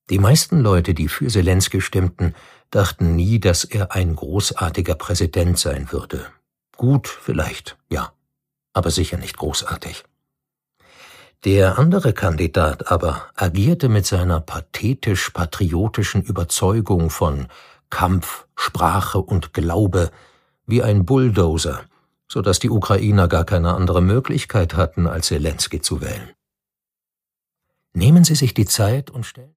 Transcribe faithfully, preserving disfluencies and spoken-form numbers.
Die meisten Leute, die für Selenskyj stimmten, dachten nie, dass er ein großartiger Präsident sein würde. Gut vielleicht, ja, aber sicher nicht großartig. Der andere Kandidat aber agierte mit seiner pathetisch-patriotischen Überzeugung von Kampf, Sprache und Glaube wie ein Bulldozer, so dass die Ukrainer gar keine andere Möglichkeit hatten, als Selenskyj zu wählen. Nehmen Sie sich die Zeit und stellen